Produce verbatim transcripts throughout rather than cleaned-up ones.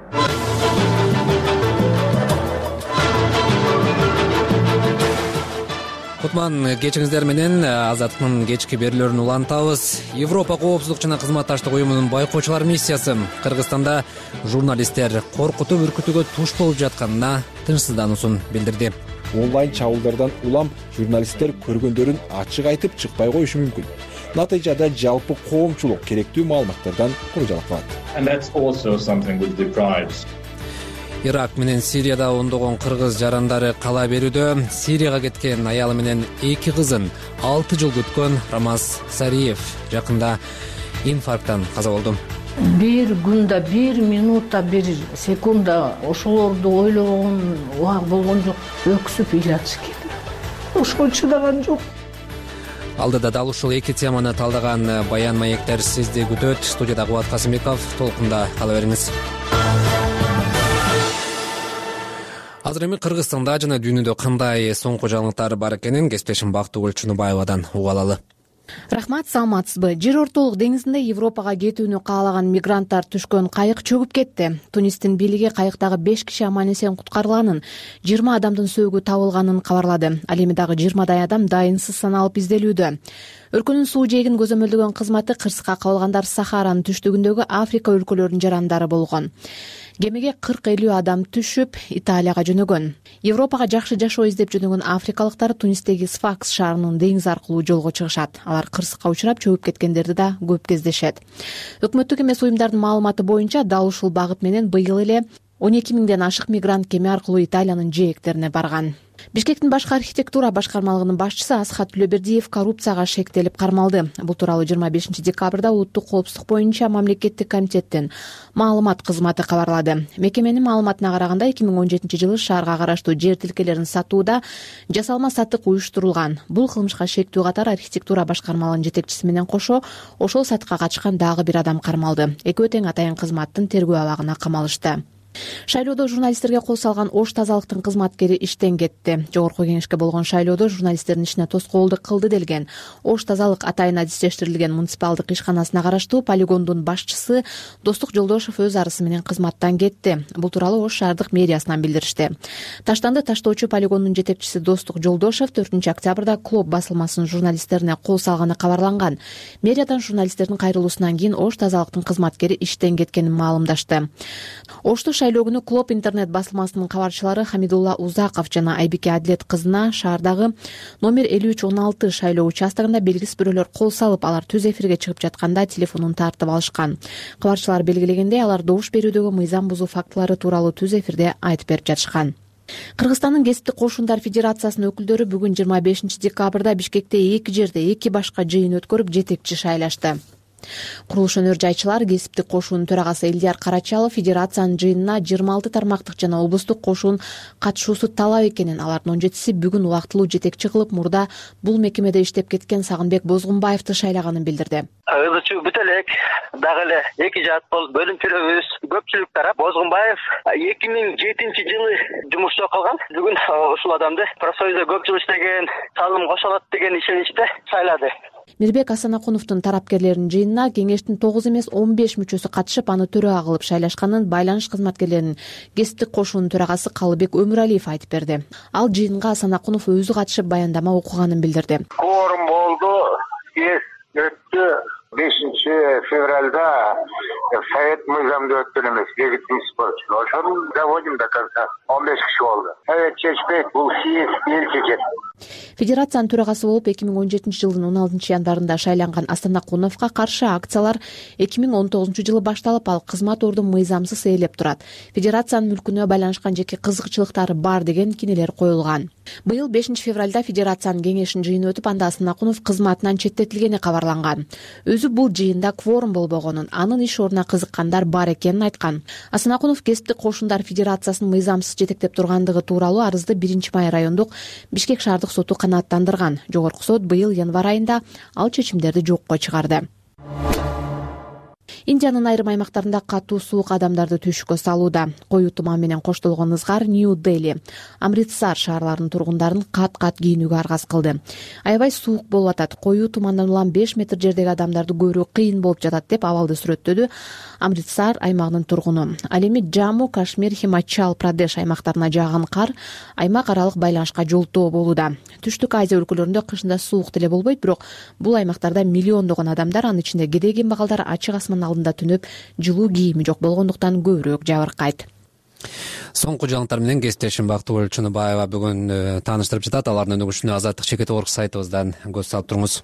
Кутман, кечиңиздер менен Азаттыктын кечки берүүлөрүн улантабыз. Европа коопсуздук жана кызматташтык уюмунун байкоочулар миссиясы Кыргызстанда журналисттер коркутуп үркүтүүгө туш болуп жатканына тынчсыздануусун билдирди. Онлайн чабуулдардан улам журналисттер көргөндөрүн ачык айтып чыкпай коюшу мүмкүн. Натыйжада жалпы коомчулук керектүү маалыматтардан кур жалкалат. Ирак менен Сирияда ондогон кыргыз жарандары кала берүүдө. Сирияга кеткен аялы менен эки кызын алты жыл күткөн Рамаз Сариев жакында инфаркттан каза болду. Бир күндө, бир минутта, бир секунда ошолорду ойлогон убак болгон жок. Өксүп ыйлатыш керек. Ошого чыдаган жок. Алдыда дал ушул эки теманы талдаган Баян маектер сизди күтөт. Студияда Кубат Касымбеков, толкунда кала бериңиз. Азыр эми Кыргызстанда жана дүйнөдө кандай соңку жаңылыктар бар экенин кесиптешим Бактыгүл Чунубаевадан угуп алалы. Рахмат, саламатсызбы? Жер ортолук деңизинде Европага кетүүнү каалаган мигранттар түшкөн кайык чөгүп кетти. Тунистин бийлиги кайыктагы беш киши аман эсен куткарылганын, жыйырма адамдын сөөгү табылганын кабарлады. Ал эми дагы жыйырмадай адам дайынсыз саналып изделүүдө. Өлкөнүн суу жээгин көзөмөлдөгөн кызматы кырсыкка кабылгандар Сахаранын түштүгүндөгү Африка өлкөлөрүнүн жарандары болгон. Кемеге кырк элүү адам түшүп, Италияга жөнөгөн. Европага жакшы жашоо издеп жөнөгөн африкалыктар Тунистеги Сфакс шаарынын деңиз аркылуу жолго чыгышат. Алар кырсыкка учурап чөгүп кеткендерди да көп кездешет. Өкмөттүк эмес уюмдардын маалыматы боюнча дал ушул багыт менен быйыл эле он эки миңден ашык мигрант кеме аркылуу Италиянын жээктерине барган. Бишкектин башкы архитектура башкармалыгынын башчысы Асхат Түлөбердиев коррупцияга шектелип кармалды. Бул тууралуу жыйырма бешинчи декабрда Улуттук коопсуздук боюнча мамлекеттик комитеттин маалымат кызматы кабарлады. Мекеменин маалыматына караганда эки миң он жетинчи жылы шаарга караштуу жер тилкелерин сатууда жасалма сатык уюштурулган. Бул кылмышка шектүү катар архитектура башкармалыгынын жетекчиси менен кошо ошол сатыкка катышкан дагы бир адам кармалды. Экөө тең атайын кызматтын тергөө абагына камалышты. Шайлоодо журналисттерге кол салган Ош тазалыктын кызматкери иштен кетти. Жогорку кеңешке болгон шайлоодо журналисттердин ишине тоскоолдук кылды делген. Ош тазалык атайын адистештирилген муниципалдык ишканасына караштуу полигондун башчысы Достук Жолдошов өз арызы менен кызматтан кетти. Бул тууралуу Ош шаардык мэриясынан билдиришти. Таштанды таштоочу полигондун жетекчиси Достук Жолдошов төртүнчү октябрда Клоп басылмасынын журналисттерине кол салганы кабарланган. Мэриядан журналисттердин кайрылуусунан кийин Ош тазалыктын кызматкери иштен кеткенин маалымдашты. Ошту шайлоо күнү Клоп интернет басылмасынын кабарчылары Хамидулла Узаков жана Айбике Адилет кызына шаардагы номер элүү үч он алты шайлоо участогунда белгисиз бирөөлөр кол салып, алар түз эфирге чыгып жатканда телефонун тартып алышкан. Кабарчылар белгилегендей, алар добуш берүүдөгү мыйзам бузуу фактылары тууралуу түз эфирде айтып берип жатышкан. Кыргызстандын кесиптик кошундар федерациясынын өкүлдөрү бүгүн жыйырма бешинчи декабрда Бишкекте эки жерде эки башка жыйын өткөрүп жетекчи шайлашты. Курулуш өнөр жайчылар кесиптик кошуунун төрагасы Элдияр Карачалов федерациянын жыйынына жыйырма алты тармактык жана облустук кошуун катышуусу талап экенин, алардын он жетиси бүгүн убактылуу жетекчи кылып, мурда бул мекемеде иштеп кеткен Сагынбек Бозгунбаевди шайлаганын билдирди. Ызычы бүт элек дагы эле эки жаат болуп бөлүмчөлөрүбүз көпчүлүк тарап Бозгунбаев эки миң жетинчи жылы жумушта калган. Бүгүн ушул адамды профсоюзда көп жыл иштеген, салым кошолот деген ишеничте шайлады. Мирбек Асанакуновдун тарапкерлеринин жыйынына кеңештин тогуз эмес он беш мүчөсү катышып, аны төрага кылып шайлашканын байланыш кызматкерлеринин кесиптик кошуунун төрагасы Калыбек Өмүралиев айтып берди. Ал жыйынга Асанакунов өзү катышып баяндама окуганын билдирди. Кворум болду, өттү. бешинчи февралда совет мыйзамды өттүн эмес, легитимный спорт. Ошону доводим до конца. он беш киши болду. Совет чечпейт, бул съезд эл чечет. Федерациянын төрагасы болуп эки миң он жетинчи жылдын он алтынчы январында шайланган Асанакуновго каршы акциялар эки миң он тогузунчу жылы башталып, ал кызмат ордун мыйзамсыз ээлеп турат. Федерациянын мүлкүнө байланышкан жеке кызыкчылыктары бар деген кинелер коюлган. Быйыл бешинчи февралда федерациянын кеңешинин жыйыны өтүп, анда Асанакунов кызматынан четтетилгени кабарланган. Өзү бул жыйында кворум болбогонун, анын иш ордуна кызыккандар бар экенин айткан. Асанакунов кесиптик кошундар федерациясынын мыйзамсыз жетектеп тургандыгы тууралуу арызды биринчи май райондук Бишкек шаардык соту канааттандырган. Жогорку сот быйыл январь айында ал чечимдерди жокко чыгарды. Индиянын айрым аймактарында катуу суук адамдарды түшүккө салууда. Коюу туман менен коштолгон ызгар Нью-Дели, Амритсар шаарларынын тургундарын кат-кат кийинүүгө аргас кылды. Аябай суук болуп атат. Коюу тумандан улам беш метр жердеги адамдарды көрүү кыйын болуп жатат деп абалды сүрөттөдү Амритсар аймагынын тургуну. Ал эми Жамму, Кашмир, Химачал Прадеш аймактарына жааган кар аймак аралык байланышка жолтоо болууда. Түштүк Азия өлкөлөрүндө кышында суук деле болбойт, бирок бул аймактарда миллиондогон адамдар, анын ичинде кедей кембагалдар ачык асман алдында түнөп, жылуу кийими жок болгондуктан көбүрөөк жабыркайт. Соңку жаңылыктар менен кесиптешим Бактыгүл Чыныбаева бүгүн тааныштырып жатат. Алардын өнүгүшүнө Азаттык чекит орг сайтыбыздан көз салып туруңуз.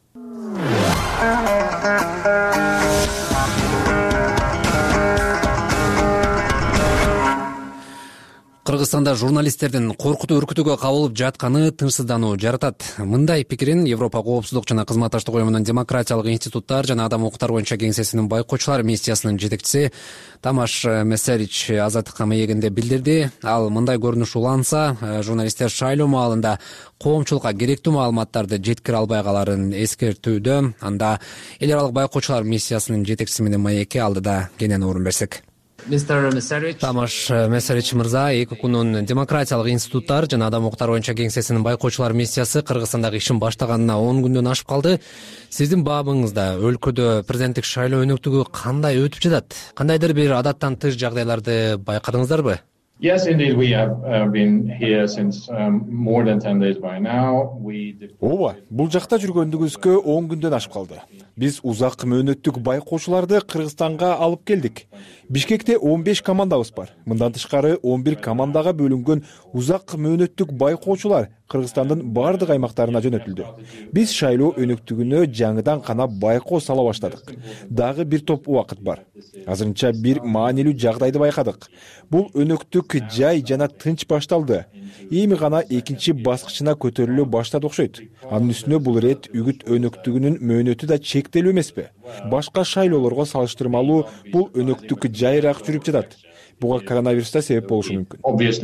Кыргызстанда журналисттердин коркутуу үркүтүүгө кабылып жатканы тынчсыздануу жаратат. Мындай пикирин Европа коопсуздук жана кызматташтык уюмунун демократиялык институттар жана адам укуктар боюнча кеңсесинин байкоочулар миссиясынын жетекчиси Тамаш Месерич Азаттыкка маегинде билдирди. Ал мындай көрүнүш уланса, журналисттер шайлоо маалында коомчулукка керектүү маалыматтарды жеткире албай каларын эскертүүдө. Анда эл аралык байкоочулар миссиясынын жетекчиси менен маекке алдыда кенен орун берсек. Тамаш Месерич мырза, эки күнүн демократиялык институттар жана адам укуктар боюнча кеңсесинин байкоочулар миссиясы Кыргызстандагы ишин баштаганына он күндөн ашып калды. Сиздин баабыңызда өлкөдө президенттик шайлоо өнүктүгү кандай өтүп жатат? Кандайдыр бир адаттан тыш жагдайларды байкадыңыздарбы? Yes, indeed, we have uh, been here since um, more than ten days by now. We Ооба, бул жакта жүргөндүгүбүзгө он күндөн ашып калды. Биз узак мөөнөттүк байкоочуларды Кыргызстанга алып келдик. Бишкекте он беш командабыз бар. Мындан тышкары он бир командага бөлүнгөн узак мөөнөттүк байкоочулар Кыргызстандын бардык аймактарына жөнөтүлдү. Биз шайлоо өнүктүгүнө жаңыдан гана байкоо сала баштадык. Дагы бир топ убакыт бар. Азырынча бир маанилүү жагдайды байкадык. Бул өнүктүк жай жана тынч башталды. Эми гана экинчи баскычына көтөрүлө баштады окшойт. Анын үстүнө бул ирет үгүт өнүктүгүнүн мөөнөтү да чектелүү эмеспи? Башка шайлоолорго салыштырмалуу бул өнүктүк жайыраак жүрүп жатат. Буга коронавирус да себеп болушу мүмкүн.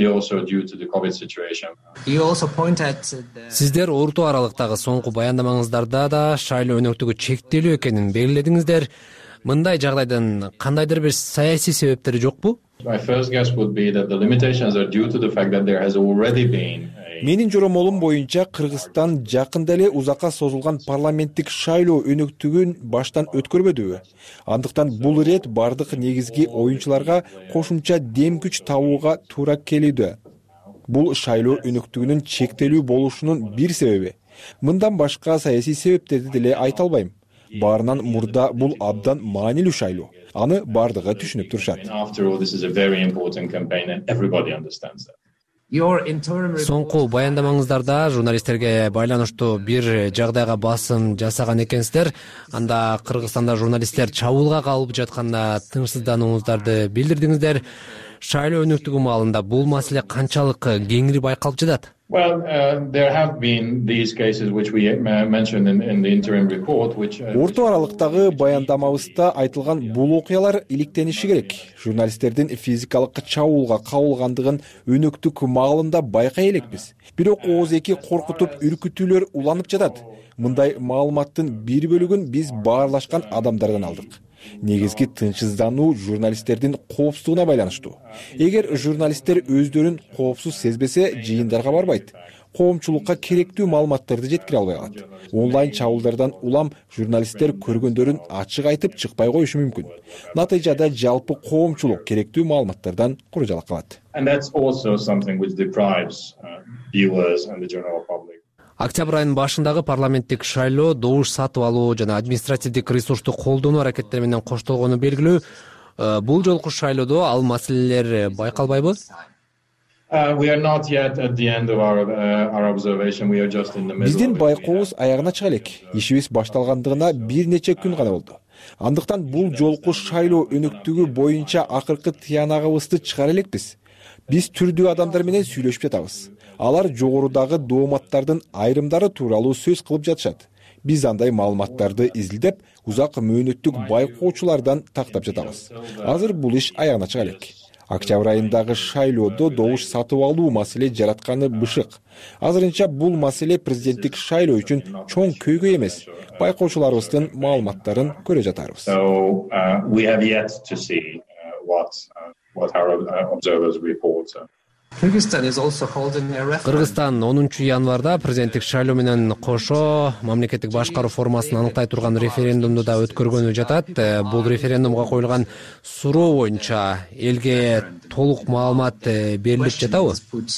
Сиздер орто аралыктагы соңку баяндамаңыздарда да шайлоо өнүктүгү чектелүү экенин белгиледиңиздер. Мындай жагдайдын кандайдыр бир саясий себептери жокпу? Менин жоромолум боюнча Кыргызстан жакында эле узакка созулган парламенттик шайлоо өнүктүгүн баштан өткөрбөдүбү? Андыктан бул ирет бардык негизги оюнчуларга кошумча дем күч табууга туура келүүдө. Бул шайлоо өнүктүгүнүн чектелүү болушунун бир себеби. Мындан башка саясий себептерди деле айта албайм. Баарынан мурда бул абдан маанилүү шайлоо. Аны бардыгы түшүнүп турушат. Соңку баяндамаңыздарда журналисттерге байланыштуу бир жагдайга басым жасаган экенсиздер. Анда Кыргызстанда журналисттер чабуулга калып жатканда тынчсызданууңуздарды билдирдиңиздер. Шайлоо өнүктүгү маалында бул маселе канчалык кеңири байкалып жатат? Well, uh, there have been these cases which we mentioned in, in the interim report, which uh, Орто аралыктагы баяндамабызда айтылган бул окуялар иликтениши керек. Журналисттердин физикалык чабуулга кабылгандыгын өнүктүк маалында байкай элекпиз. Бирок ооз эки коркутуп үркүтүүлөр уланып жатат. Мындай маалыматтын бир бөлүгүн биз баарлашкан адамдардан алдык. Негизги тынчсыздануу журналисттердин коопсуздугуна байланыштуу. Эгер журналисттер өздөрүн коопсуз сезбесе, жыйындарга барбайт. Коомчулукка керектүү маалыматтарды жеткире албай калат. Онлайн чабуулдардан улам журналисттер көргөндөрүн ачык айтып чыкпай коюшу мүмкүн. Натыйжада жалпы коомчулук керектүү маалыматтардан кур жалак калат. And that's also something which deprives uh, viewers and the general public. Октябрь айынын башындагы парламенттик шайлоо добуш сатып алуу жана административдик ресурсту колдонуу аракеттери менен коштолгону белгилүү. Бул жолку шайлоодо ал маселелер байкалбайбы? Биздин байкообуз аягына чыга элек. Ишибиз башталгандыгына бир нече күн гана болду. Андыктан бул жолку шайлоо өнүктүгү боюнча акыркы тыянагыбызды чыгара элекпиз. Биз түрдүү адамдар менен сүйлөшүп жатабыз. Алар жогорудагы дооматтардын айрымдары тууралуу сөз кылып жатышат. Биз андай маалыматтарды изилдеп, узак мөөнөттүк байкоочулардан тактап жатабыз. Азыр бул иш аягына чыга элек. Октябрь айындагы шайлоодо добуш сатып алуу маселе жаратканы бышык. Азырынча бул маселе президенттик шайлоо үчүн чоң көйгөй эмес. Байкоочуларыбыздын маалыматтарын көрө жатарбыз. Кыргызстан онунчу январда президенттик шайлоо менен кошо мамлекеттик башкаруу формасын аныктай турган референдумду да өткөргөнү жатат. Бул референдумга коюлган суроо боюнча элге толук маалымат берилип жатабы?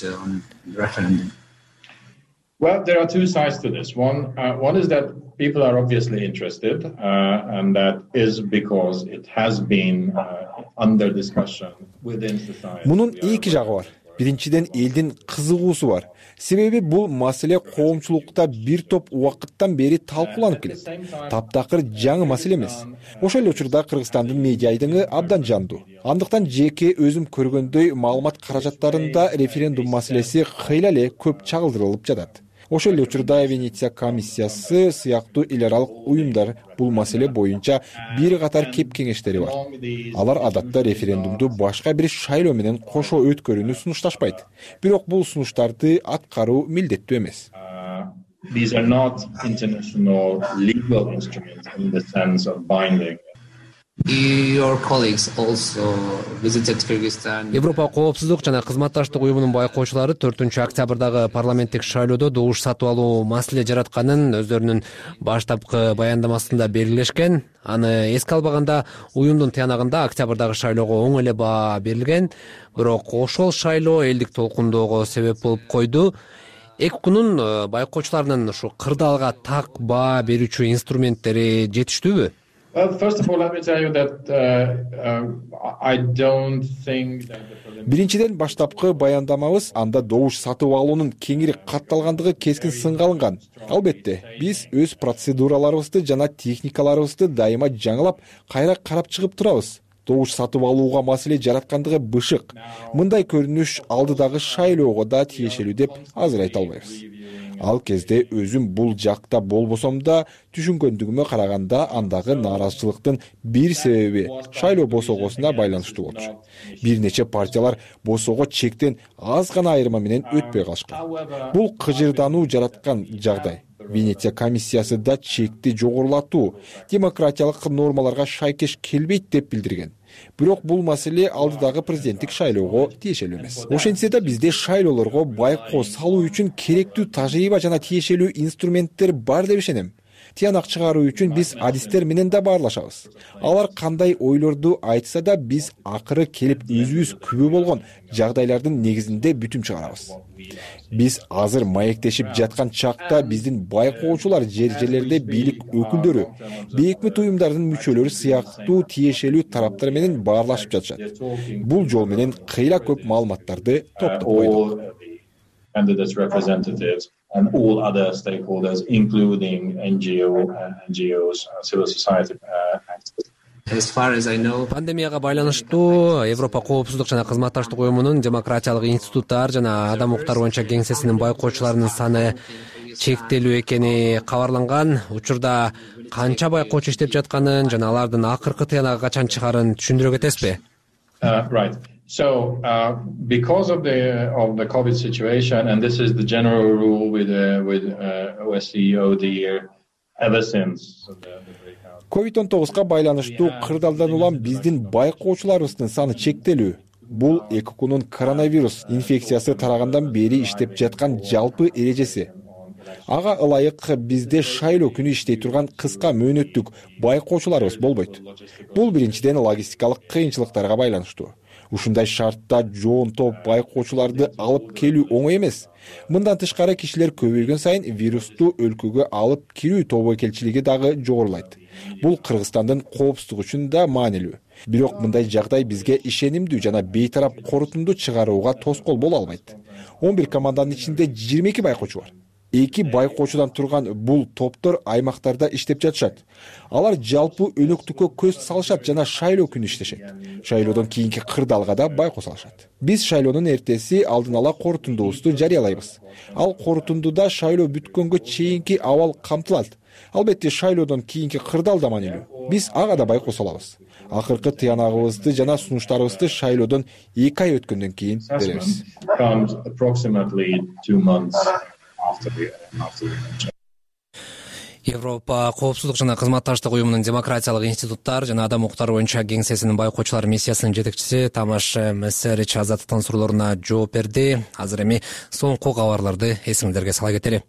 Well, there are two sides to this. One, uh, one is that people are obviously interested, uh, and that is because it has been uh, under discussion within society. Мунун эки жагы бар. Биринчиден элдин кызыгуусу бар. Себеби бул маселе коомчулукта бир топ убакыттан бери талкууланып келет. Таптакыр жаңы маселе эмес. Ошол эле учурда Кыргызстандын медиа айдыңы абдан жандуу. Андыктан жеке өзүм көргөндөй маалымат каражаттарында референдум маселеси кыйла эле көп чагылдырылып жатат. Ошол эле учурда Венеция комиссиясы сыяктуу эл аралык уюмдар бул маселе боюнча бир катар кеп кеңештери бар. Алар адатта референдумду башка бир шайлоо менен кошо өткөрүүнү сунушташпайт. Бирок бул сунуштарды аткаруу милдеттүү эмес. These are not international legal instruments in the sense of binding. Your colleagues also visited Kyrgyzstan. Европа коопсуздук жана кызматташтык уюмунун байкоочулары төртүнчү октябрдагы парламенттик шайлоодо добуш сатып алуу маселе жаратканын өздөрүнүн баштапкы баяндамасында белгилешкен. Аны эске албаганда уюмдун тыянагында октябрдагы шайлоого оң эле баа берилген. Бирок ошол шайлоо элдик толкундоого себеп болуп койду. Экунун байкоочуларынын ушу кырдаалга так баа берүүчү инструменттери жетиштүүбү? Well, first of all, let me tell you that uh, uh, I don't think that the Биринчиден баштапкы баяндамабыз анда добуш сатып алуунун кеңири катталгандыгы кескин сынга алынган. Албетте, биз өз процедураларыбызды жана техникаларыбызды дайыма жаңылап, кайра карап чыгып турабыз. Добуш сатып алууга маселе жараткандыгы бышык. Мындай көрүнүш алдыдагы шайлоого да тиешелүү деп азыр айта албайбыз. Ал кезде өзүм бул жакта болбосом да түшүнгөндүгүмө караганда андагы нааразычылыктын бир себеби шайлоо босогосуна байланыштуу болчу. Бир нече партиялар босого чектен аз гана айырма менен өтпөй калышкан. Бул кыжырдануу жараткан жагдай. Венеция комиссиясы да чекти жогорулатуу демократиялык нормаларга шайкеш келбейт деп билдирген. Бирок бул маселе алдыдагы президенттик шайлоого тиешелүү эмес. Ошентсе да бизде шайлоолорго байкоо салуу үчүн керектүү тажрыйба жана тиешелүү инструменттер бар деп ишенем. Тыянак чыгаруу үчүн биз адистер менен да баарлашабыз. Алар кандай ойлорду айтса да биз акыры келип өзүбүз күбө болгон жагдайлардын негизинде бүтүм чыгарабыз. Биз азыр маектешип жаткан чакта биздин байкоочулар жер жерлерде бийлик өкүлдөрү, бейикмит уюмдардын мүчөлөрү сыяктуу тиешелүү тараптар менен баарлашып жатышат. Бул жол менен кыйла көп маалыматтарды топтоп койдук. Candidates representatives and all other stakeholders, including N G O, uh, N G Os, uh, civil society uh, activists. As far as I know, Пандемияга байланыштуу Европа коопсуздук жана кызматташтык уюмунун демократиялык институттар жана адам укуктары боюнча кеңсесинин байкоочуларынын саны чектелүү экени кабарланган. Учурда канча байкоочу иштеп жатканын жана алардын акыркы тыянагы качан чыгарын түшүндүрө кетесизби? Uh, right. So, uh, because of the of the COVID situation, and this is the general rule with uh, with uh, O S C E O D ever since. So the, the breakout. ковид он тогузга байланыштуу кырдаалдан улам биздин байкоочуларыбыздын саны чектелүү. Бул эки күнүн коронавирус инфекциясы тарагандан бери иштеп жаткан жалпы эрежеси. Ага ылайык бизде шайлоо күнү иштей турган кыска мөөнөттүк байкоочуларыбыз болбойт. Бул биринчиден логистикалык кыйынчылыктарга байланыштуу. Ушундай шартта жоон топ байкоочуларды алып келүү оңой эмес. Мындан тышкары кишилер көбөйгөн сайын вирусту өлкөгө алып кирүү тобокелчилиги дагы жогорулайт. Бул Кыргызстандын коопсуздугу үчүн да маанилүү. Бирок мындай жагдай бизге ишенимдүү жана бейтарап корутунду чыгарууга тоскоол боло албайт. он бир команданын ичинде жыйырма эки байкоочу бар. эки байкоочудан турган бул топтор аймактарда иштеп жатышат. Алар жалпы өнөктүккө көз салышат жана шайлоо күнү иштешет. Шайлоодон кийинки кырдаалга да байкоо салышат. Биз шайлоонун эртеси алдын ала корутундубузду жарыялайбыз. Ал корутундуда шайлоо бүткөнгө чейинки абал камтылат. Албетте шайлоодон кийинки кырдаал да маанилүү. Биз ага да байкоо салабыз. Акыркы тыянагыбызды жана сунуштарыбызды шайлоодон эки ай өткөндөн кийин беребиз. Европа коопсуздук жана кызматташтык уюмунун демократиялык институттар жана адам укуктары боюнча кеңсесинин байкоочулар миссиясынын жетекчиси Тамаш Мессерич азаттыктын суроолоруна жооп берди. Азыр эми соңку кабарларды эсиңиздерге сала кетели.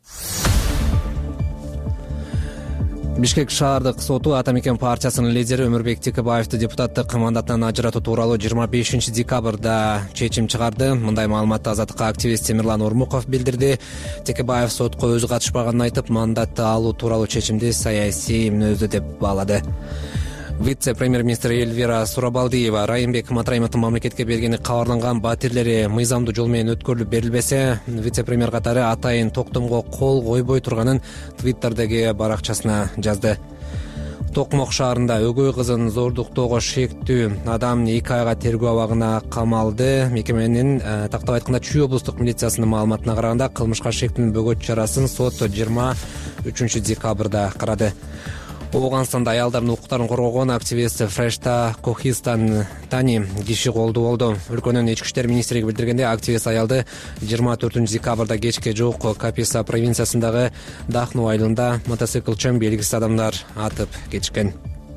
Бишкек шаардык соту Ата Мекен партиясынын лидери Өмүрбек Текебаевди депутаттык мандатынан ажыратуу тууралуу жыйырма бешинчи декабрда чечим чыгарды. Мындай маалыматты Азаттыкка активист Темирлан Ормуков билдирди. Текебаев сотко өзү катышпаганын айтып, мандатты алуу тууралуу чечимди саясий мүнөздүү деп баалады. Вице-премьер-министр Эльвира Сурабалдиева Райымбек Матраимовдун мамлекетке бергени кабарланган батирлери мыйзамдуу жол менен өткөрүлүп берилбесе, вице-премьер катары атайын токтомго кол койбой турганын Твиттердеги баракчасына жазды. Токмок шаарында өгөй кызын зордуктоого шектүү адам эки айга тергөө абагына камалды. Мекеменин тактап айтканда Чүй облустук милициясынын маалыматына караганда кылмышка шектүүнүн бөгөт чарасын сот жыйырма үчүнчү декабрда карады. Ооганстанда аялдардын укуктарын коргогон активист Фрешта Кохистан Тани киши колдуу болду. Өлкөнүн ички иштер министрлиги билдиргенде, активист аялды жыйырма төртүнчү декабрда кечке жок Каписа провинциясындагы Дахну айылында мотоциклчен белгисиз адамдар атып кетишкен.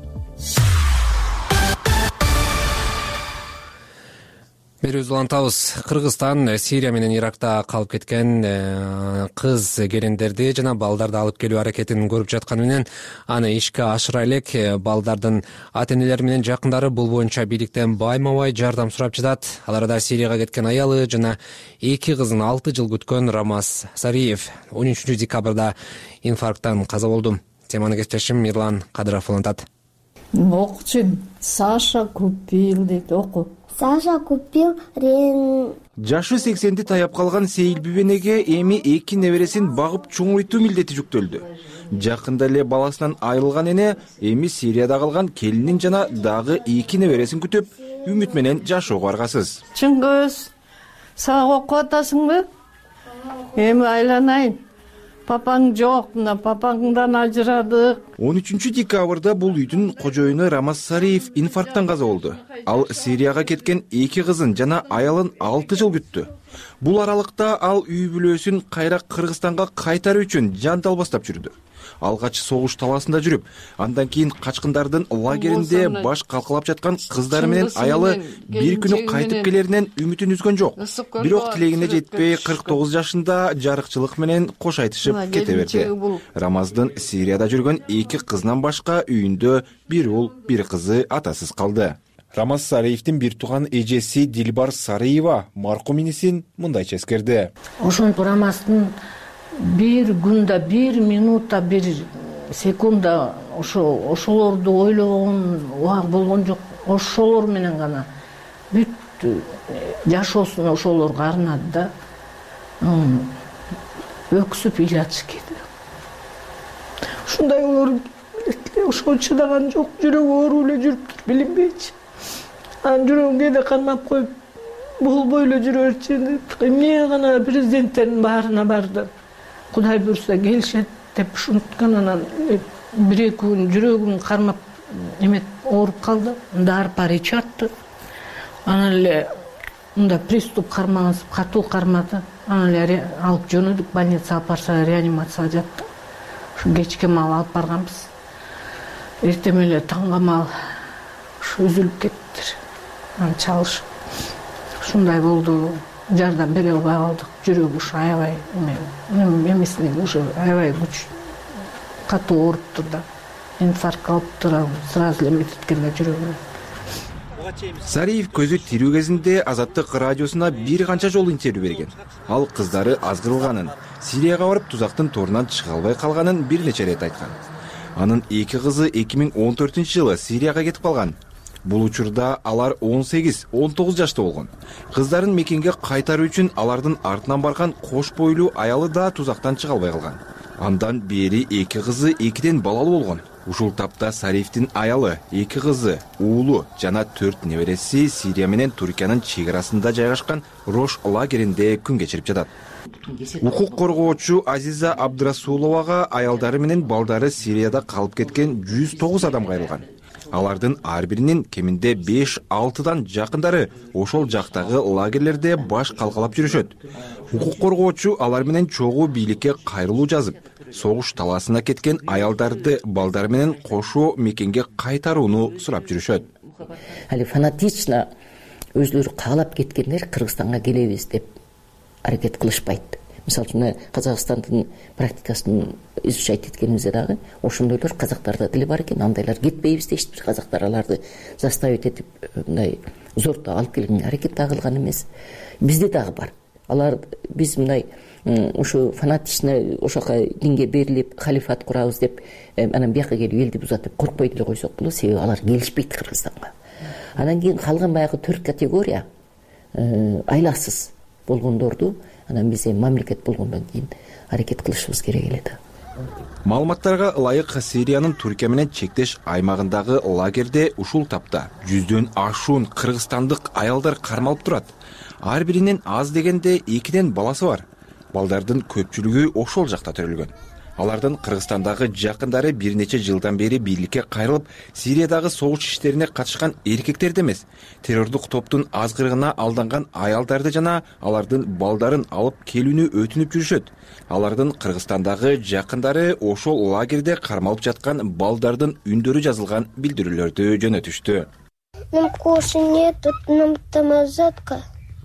Берүүбүздү улантабыз. Кыргызстан Сирия менен Иракта калып кеткен кыз келиндерди жана балдарды алып келүү аракетин көрүп жатканы менен аны ишке ашыра элек балдардын ата-энелери менен жакындары бул боюнча бийликтен байма-бай жардам сурап жатат. Аларда Сирияга кеткен аялы жана эки кызын алты жыл күткөн Рамаз Сариев он үчүнчү декабрда инфаркттан каза болду. Теманы кесиптешим Мирлан Кадыров улантат. Окчу Саша купил дейт, оку. Саша купил рен. Жашы сексенди таяп калган Сейил Бибенеге эми эки небересин багып чоңойтуу милдети жүктөлдү. Жакында эле баласынан айрылган эне эми Сирияда калган келинин жана дагы эки небересин күтүп, үмүт менен жашоого аргасыз. Чыңгыз, сага окуп атасыңбы? Эми айланайын. Папаң жок, мына папаңдан ажырадык. он үчүнчү декабрда бул үйдүн кожоюну Рамаз Сариев инфаркттан каза болду. Ал Сирияга кеткен эки кызын жана аялын алты жыл күттү. Бул аралыкта ал үй бүлөсүн кайра Кыргызстанга кайтаруу үчүн жан талбастап жүрдү. Алгач согуш таласында жүрүп, андан кийин качкындардын лагеринде баш калкалап жаткан кыздары менен аялы бир күнү кайтып келеринен үмүтүн үзгөн жок. Бирок тилегине жетпей кырк тогуз жашында жарыкчылык менен кош айтышып кете берди. Рамаздын Сирияда жүргөн эки кызынан башка үйүндө бир уул, бир кызы атасыз калды. Рамаз Сариевдин бир тууган эжеси Дилбар Сариева маркум инисин мындайча эскерди. Ошентип Рамаздын бир күндө, бир минутта, бир секунда ошо ошолорду ойлогон убак болгон жок. Ошолор менен гана бүт жашоосун ошолорго арнады да. Өксүп ыйлатыш келди. Ушундай оор ошого чыдаган жок, жүрөгү ооруу эле жүрүптүр, билинбейчи. Анын жүрөгүн кээде кармап коюп, болбой эле жүрө берчи деп, эмне гана президенттердин баарына барды. Кудай буйрса келишет деп ушинткан, анан бир эки күн жүрөгүн кармап эмет ооруп калды. Дары пар ичип атты. Анан эле мында приступ кармагансып, катуу кармады. Анан эле алып жөнөдүк, больницага алып барса реанимацияга жатты. Ушу кечке маал алып барганбыз. Эртең эле таңга маал ушу үзүлүп кеттир. Анан чалышып. Ушундай болду. Жардам бере албай калдык. Жүрөгү ушу аябай эмесине ушу аябай күч катуу ооруптур да. Инфаркт алыптыр, сразу эле мететкенде жүрөгү. Сариев көзү тирүү кезинде Азаттык радиосуна бир канча жолу интервью берген. Ал кыздары азгырылганын, Сирияга барып тузактын торунан чыга албай калганын бир нече рет айткан. Анын эки кызы эки миң он төртүнчү жылы Сирияга кетип калган. Бул учурда алар он сегиз он тогуз жашта болгон. Кыздарын мекенге кайтаруу үчүн алардын артынан барган кош бойлуу аялы да тузактан чыга албай калган. Андан бери эки кызы экиден балалуу болгон. Ушул тапта Сариевдин аялы, эки кызы, уулу жана төрт небереси Сирия менен Туркиянын чек арасында жайгашкан Рош лагеринде күн кечирип жатат. Укук коргоочу Азиза Абдрасуловага аялдары менен балдары Сирияда калып кеткен жүз тогуз адам кайрылган. Алардын ар биринин кеминде беш алтыдан жакындары ошол жактагы лагерлерде баш калкалап жүрүшөт. Укук коргоочу алар менен чогуу бийликке кайрылуу жазып, согуш талаасына кеткен аялдарды балдары менен кошо мекенге кайтарууну сурап жүрүшөт. Али фанатично өзлөрү каалап кеткендер Кыргызстанга келебиз деп аракет кылышпайт. Мисалы үчүн Казакстандын практикасын изучать эткенибизде дагы ошондойлор казактарда деле бар экен. Андайлар кетпейбиз дейт. Казактар аларды заставить этип мындай зорто алып келген аракет да кылган эмес. Бизде дагы бар. Алар биз мындай ошо фанатично ошока динге берилип халифат курабыз деп анан бияка келип элди бузат деп коркпой деле койсок болот. Себеби алар келишпейт Кыргызстанга. Анан кийин калган баягы төрт категория айласыз болгондорду анан биз эми мамлекет болгондон кийин аракет кылышыбыз керек эле да. Маалыматтарга ылайык Сириянын Түркия менен чектеш аймагындагы лагерде ушул тапта жүздөн ашуун кыргызстандык аялдар кармалып турат. Ар биринин аз дегенде экиден баласы бар. Балдардын көпчүлүгү ошол жакта төрөлгөн. Алардын Кыргызстандагы жакындары бир нече жылдан бери бийликке кайрылып, Сириядагы согуш иштерине катышкан эркектерди эмес, террордук топтун азгырыгына алданган аялдарды жана алардын балдарын алып келүүнү өтүнүп жүрүшөт. Алардын Кыргызстандагы жакындары ошол лагерде кармалып жаткан балдардын үндөрү жазылган билдирүүлөрдү жөнөтүштү. Нам коши нет, тут нам там зарядка.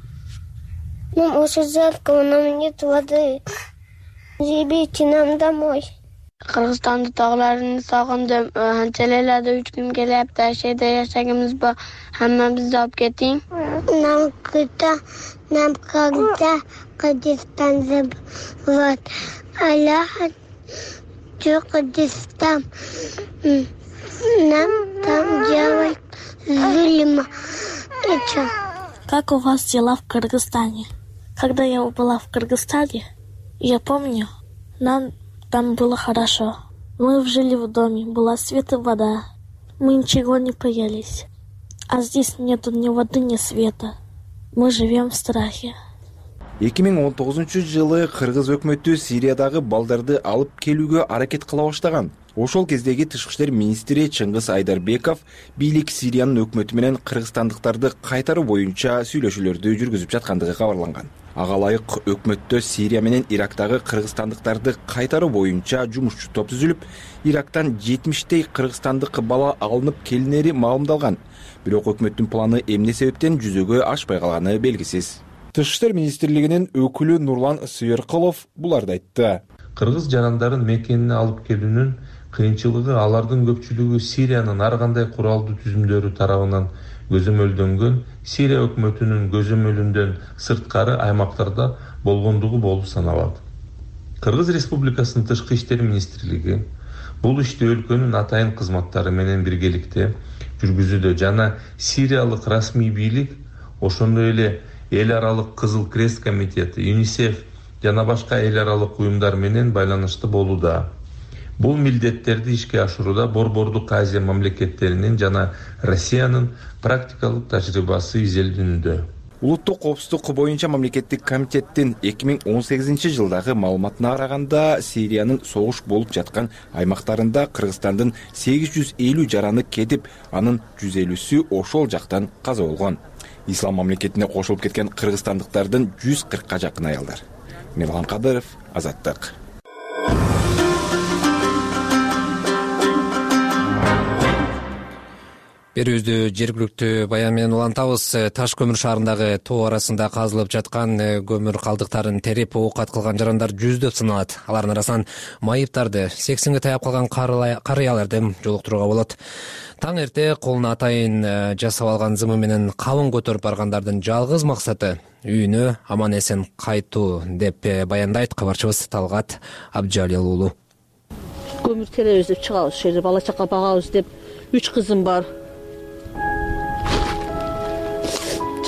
Нам уже зарядка, нам нет воды. Жибите нам домой. Кыргызстанды тагларын сагындым. Анчалелerde üç gün gelip de şeyde yaşagımız bu. Hemen bizi alıp кетиң. Нам когда, нам когда Кыргызстан забывать. Аллах, что Кыргызстан нам там делать zulma. Как у вас дела в Кыргызстане? Когда я была в Кыргызстане, я помню, нам там было хорошо. Мы жили в доме, была свет и вода. Мы ничего не боялись. А здесь нету ни воды, ни света. Мы живем в страхе. эки миң он тогузунчу жылы Кыргыз өкмөтү Сириядагы балдарды алып келүүгө аракет кыла баштаган. Ошол кездеги тышкы иштер министри Чыңгыз Айдарбеков бийлик Сириянын өкмөтү менен кыргызстандыктарды кайтаруу боюнча сүйлөшүүлөрдү жүргүзүп жаткандыгы кабарланган. Ага ылайык өкмөттө Сирия менен Ирактагы кыргызстандыктарды кайтаруу боюнча жумушчу топ түзүлүп, Ирактан жетимиштей кыргызстандык бала алынып келинери маалымдалган. Бирок өкмөттүн планы эмне себептен жүзөгө ашпай калганы белгисиз. Тышкы иштер министрлигинин өкүлү Нурлан Сыйыркулов буларды айтты. Кыргыз жарандарын мекенине алып келүүнүн кыйынчылыгы алардын көпчүлүгү Сириянын ар кандай куралдуу түзүмдөрү тарабынан көзөмөлдөнгөн, Сирия өкмөтүнүн көзөмөлүндөн сырткары аймактарда болгондугу болуп саналат. Кыргыз Республикасынын Тышкы иштер министрлиги бул ишти өлкөнүн атайын кызматтары менен биргеликте жүргүзүүдө жана сириялык расмий бийлик, ошондой эле эл аралык Кызыл Крест комитети, ЮНИСЕФ жана башка эл аралык уюмдар менен байланышты болууда. Бул милдеттерди ишке ашырууда Борбордук Азия мамлекеттеринин жана Россиянын практикалык тажрыйбасы изилденүүдө. Улуттук коопсуздук боюнча мамлекеттик комитеттин эки миң он сегизинчи жылдагы маалыматына караганда Сириянын согуш болуп жаткан аймактарында Кыргызстандын сегиз жүз элүү жараны кетип, анын жүз элүүсү ошол жактан каза болгон. Ислам мамлекетине кошулуп кеткен кыргызстандыктардын жүз кыркка жакын аялдар. Мелган Кадыров, Азаттык. Берүүбүздү жергиликтүү баян менен улантабыз. Таш көмүр шаарындагы тоо арасында казылып жаткан көмүр калдыктарын терип оокат кылган жарандар жүздөп саналат. Алардын арасынан майыптарды, сексенге таяп калган карыяларды жолуктурууга болот. Таң эрте колуна атайын жасап алган зымы менен кабын көтөрүп баргандардын жалгыз максаты үйүнө аман эсен кайтуу деп баяндайт кабарчыбыз Талгат Абджалил уулу. Көмүр теребиз деп чыгабыз, ошол жерде бала чака багабыз деп. Үч кызым бар.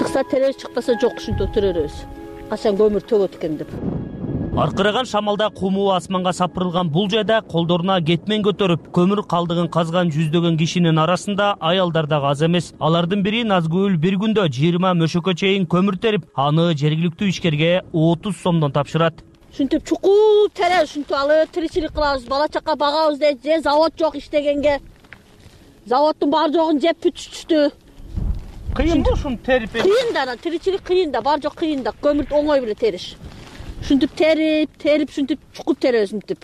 чыкса теребиз, чыкпаса жок, ушинтип отурабыз. Качан көмүр төгөт экен деп. Аркыраган шамалда кумуу асманга сапырылган бул жайда колдоруна кетмен көтөрүп, көмүр калдыгын казган жүздөгөн кишинин арасында аялдар дагы аз эмес. Алардын бири Назгүл бир күндө жыйырма мөшөккө чейин көмүр терип, аны жергиликтүү ишкерге отуз сомдон тапшырат. Ушинтип чукул теребиз, ушинтип алып тиричилик кылабыз, бала чака багабыз дейт, же завод жок иштегенге. Заводдун бар жогун жеп бүтүштү. Кыйын бул ушуну терип? Кыйын да, тиричилик кыйын да, бар жок кыйын да. Көмүрдү оңой беле териш. Ушинтип терип, терип, ушинтип чукуп теребиз мынтип.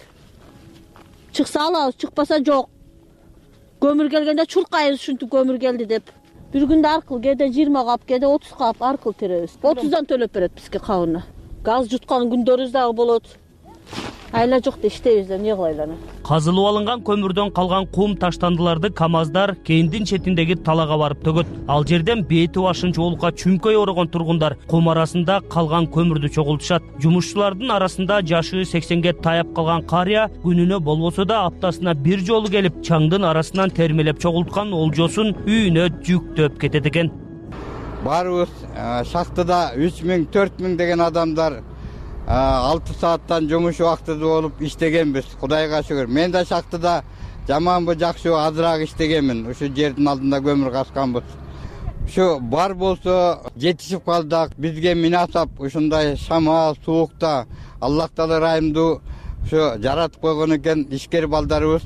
Чыкса алабыз, чыкпаса жок. Көмүр келгенде чуркайбыз, ушинтип көмүр келди деп. Бир күндө аркыл кээде жыйырма кап, кээде отуз кап аркыл теребиз. отуздан төлөп берет бизге кабына. Газ жуткан күндөрүбүз дагы болот. Айла жок да иштейбиз да, эмне кылайлы аны. Казылып алынган көмүрдөн калган кум таштандыларды КАМАЗдар кээндин четиндеги талага барып төгөт. Ал жерден бети башын жоолукка чүңкөй орогон тургундар кум арасында калган көмүрдү чогултушат. Жумушчулардын арасында жашы сексенге таяп калган карыя күнүнө болбосо да аптасына бир жолу келип, чаңдын арасынан термелеп чогулткан олжосун үйүнө жүктөп кетет экен. Барыбыз шахтада үч миң төрт миң деген адамдар алты сааттан жумуш убактысы болуп иштегенбиз. Кудайга шүгүр. Мен да шахтада жаманбы жакшы азыраак иштегенмин. Ушу жердин алдында көмүр касканбыз. Ушу бар болсо жетишип калдык. Бизге минасап ушундай шамал, суукта Аллах Таала ырайымдуу ушу жаратып койгон экен. Ишкер балдарыбыз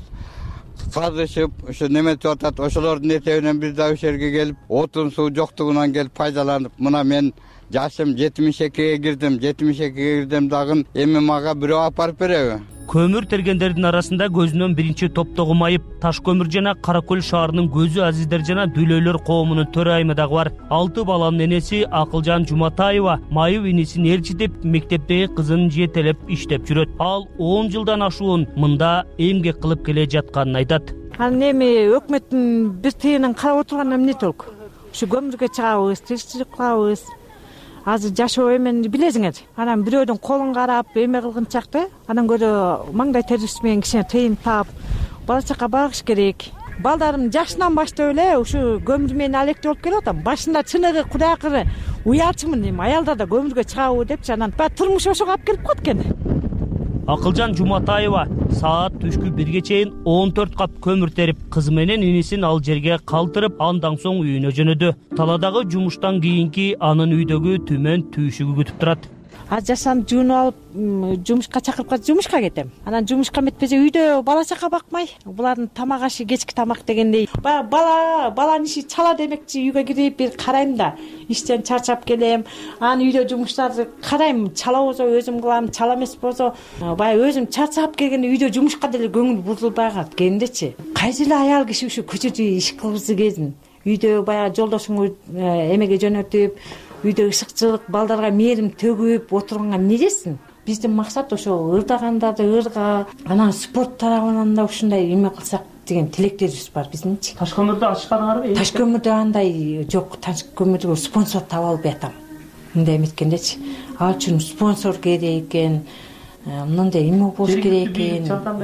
казышып, ушу неметип атат. Ошолордун эсебинен биз да ушул жерге келип, отун суу жоктугунан келип пайдаланып, мына мен жашым жетимиш экиге кирдим, жетимиш экиге кирдим дагы эми мага бирөө апарып береби? Көмүр тергендердин арасында көзүнөн биринчи топтогу майып, Таш көмүр жана Кара көл шаарынын көзү азиздер жана дүлөйлөр коомунун төрайымы дагы бар. Алты баланын энеси Акылжан Жуматаева майып инисин ээрчитип, мектептеги кызын жетелеп иштеп жүрөт. Ал он жылдан ашуун мында эмгек кылып келе жатканын айтат. Анан эми өкмөттүн бир тыйынын карап отурган эмне толк? Ушу көмүргө чыгабыз, тиричилик кылабыз. Азыр жашоо эмени билесиңер. Анан бирөөдүн колун карап, эме кылгынчакты, анан көрө маңдай терибиз менен кичине тыйын таап, бала чака багыш керек. Балдарым жашынан баштап эле ушу көмүр менен алектеп болуп келип атам. Башында чыныгы Кудай акыры уялчымын, эми аялдар да көмүргө чыгабы депчи, анан баягы турмуш ошого алып келип коет экен. Акылжан Жуматаева саат түшкү бирге чейин он төрт кап көмүр терип, кызы менен инисин ал жерге калтырып, андан соң үйүнө жөнөдү. Таладагы жумуштан кийинки анын үйдөгү түмөн түйшүгү күтүп турат. Аз жашанып жуунуп алып, жумушка чакырып калып жумушка кетем. Анан жумушка метпесе үйдө бала чака бакмай, булардын тамак ашы, кечки тамак дегендей. Баягы бала, баланын иши чала демекчи, үйгө кирип бир карайм да, иштен чарчап келем. Анан үйдө жумуштарды карайм, чала болсо өзүм кылам, чала эмес болсо баягы өзүм чарчап келгенде үйдө жумушка деле көңүл бурулбай калат келгендечи. Кайсы эле аял киши ушу көчөдө иш кылгысы келсин. Үйдө баягы жолдошуңу эмеге жөнөтүп, үйдө ышыкчылык, балдарга мээрим төгүп отурганга эмне десин? Биздин максат ошо ырдагандарды ырга, анан спорт тарабынан да ушундай эме кылсак деген тилектерибиз бар биздинчи. Таш көмүрдү ачканыңарбы? Таш көмүрдө андай жок, таш көмүрдү спонсор таап албай атам. Мындай эметкендечи. Ал үчүн спонсор керек экен. Мындай эме болуш керек экен.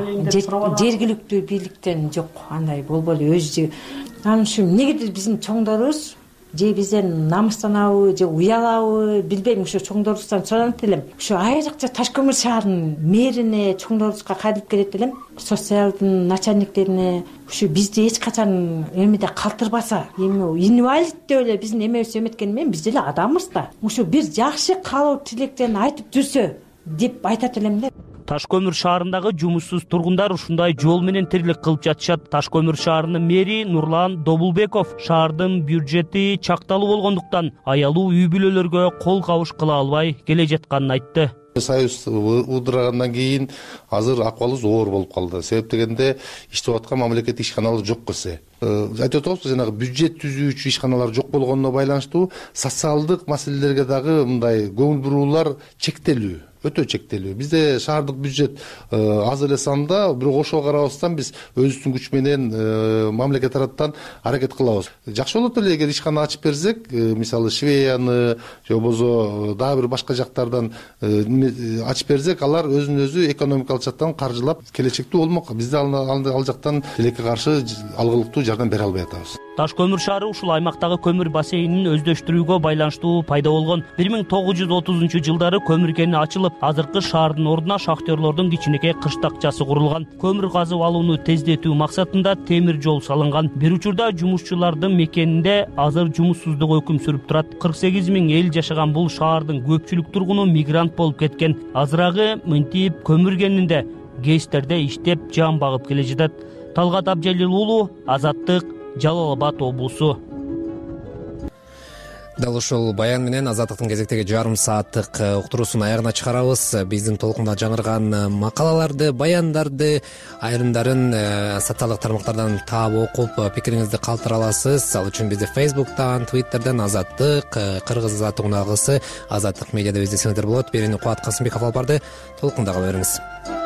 Жергиликтүү бийликтен жок, андай болболу өзү. Анан ушу эмнегедир биздин чоңдорубуз же бизден намыстанабы, же уялабы, билбейм, ушу чоңдорубуздан суранат элем. Ушу айрыкча Таш көмүр шаарынын мэрине, чоңдорубузга кайрылып келет элем. Социалдын начальниктерине ушу бизди эч качан эмеде калтырбаса, эми инвалид деп эле биздин эмебиз эметкени менен биз деле адамбыз да. Ушу бир жакшы каалоо тилектерин айтып жүрсө деп айтат элем да. Таш көмүр шаарындагы жумушсуз тургундар ушундай жол менен тирилик кылып жатышат. Таш көмүр шаарынын мэри Нурлан Добулбеков шаардын бюджети чакталуу болгондуктан аялуу үй бүлөлөргө кол кабыш кыла албай келе жатканын айтты. Союз удурагандан кийин азыр акыбалыбыз оор болуп калды. Себеп дегенде иштеп аткан мамлекеттик ишканалар жок эсе. Айтып атабыз, жанагы бюджет түзүүчү ишканалар жок болгонуна байланыштуу социалдык маселелерге дагы мындай көңүл буруулар чектелүү. Өтө чектелүү. Бизде шаардык бюджет аз эле санда, бирок ошого карабастан биз өзүбүздүн күч менен мамлекет тараптан аракет кылабыз. Жакшы болот эле эгер ишкана ачып берсек, мисалы Швеяны же болбосо дагы бир башка жактардан ачып берсек, алар өзүн өзү экономикалык жактан каржылап келечектүү болмок. Бизде ал жактан тилекке каршы алгылыктуу жардам бере албай атабыз. Таш көмүр шаары ушул аймактагы көмүр бассейнин өздөштүрүүгө байланыштуу пайда болгон. бир миң тогуз жүз отузунчу жылдары көмүр кени ачылып, азыркы шаардын ордуна шахтерлордун кичинекей кыштакчасы курулган. Көмүр казып алууну тездетүү максатында темир жол салынган. Бир учурда жумушчулардын мекенинде азыр жумуссуздук өкүм сүрүп турат. кырк сегиз миң эл жашаган бул шаардын көпчүлүк тургуну мигрант болуп кеткен. Азырагы мынтип көмүр кенинде гэстерде иштеп жан багып келе жатат. Талгат Абжалил уулу, Азаттык, Жалал Абад облусу. Дал ушул баян менен Азаттыктын кезектеги жарым сааттык уктуруусун аягына чыгарабыз. Биздин толкунда жаңырган макалаларды, баяндарды, айрымдарын социалдык тармактардан таап окуп, пикириңизди калтыра аласыз. Ал үчүн бизди Фейсбуктан, Твиттерден Азаттык, Кыргыз Азаттык унаалгысы, Азаттык медиада издесеңиздер болот. Берени Кубат Касымбеков алып барды. Толкунда кала бериңиз.